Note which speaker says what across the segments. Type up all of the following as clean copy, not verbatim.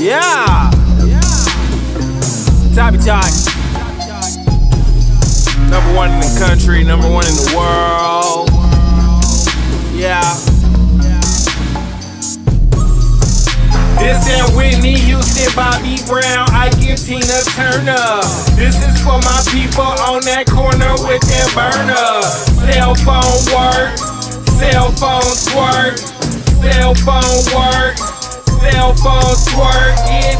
Speaker 1: Yeah. Toppy Talk. Number one in the country, number one in the world. Yeah. This that Whitney Houston, Bobby Brown, I give Tina Turner. This is for my people on that corner with that burner. Cell phone work, cell phone twerk, cell phone work, cell phone twerk. Get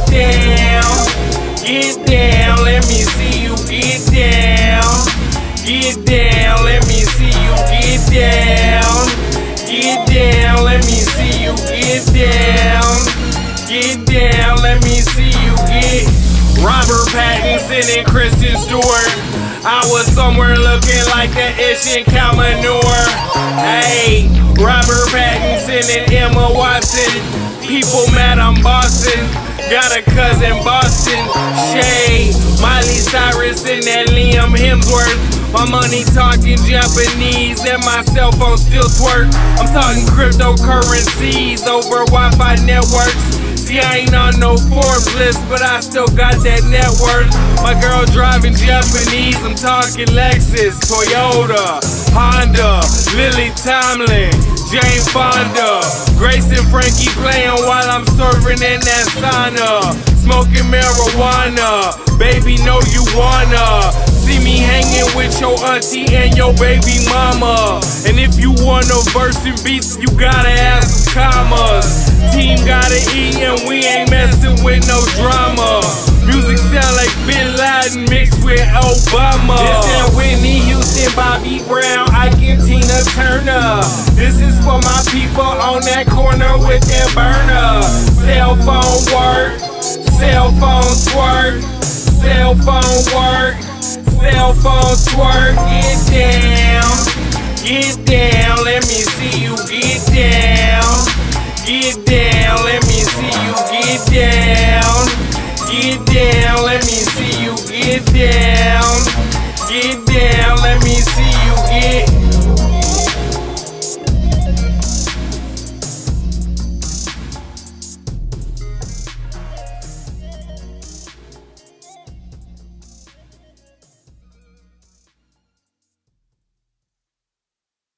Speaker 1: down, let me see you get down. Get down, let me see you get down. Get down, let me see you get down. Get down, let me see you get. Robert Pattinson and Kristen Stewart. I was somewhere looking like the Ish and cow manure. Hey, Robert Pattinson and Emma Watson. People mad I'm Boston. Got a cousin Boston. Shay, Miley Cyrus and that Liam Hemsworth. My money talking Japanese and my cell phone still twerk. I'm talking cryptocurrencies over Wi-Fi networks. See, I ain't on no Forbes list, but I still got that net worth. My girl driving Japanese, I'm talking Lexus, Toyota, Honda, Lily Tomlin, Jane Fonda, Grace and Frankie playing while I'm serving in that sauna. Smoking marijuana, baby know you wanna. See me hanging with your auntie and your baby mama. And if you want a verse and beats, you gotta add some commas. Team gotta eat and we ain't messing with no drama. Music sound like Bin Laden mixed with Obama. This that Whitney Houston, Bobby Brown, I give Tina Turner. This is for my people on that corner with that burner. Cell phone work, cell phone twerk, cell phone work, cell phone twerk. Get down, let me see you get down. Get down, let me see you get down. Get down, let me see you get down. Get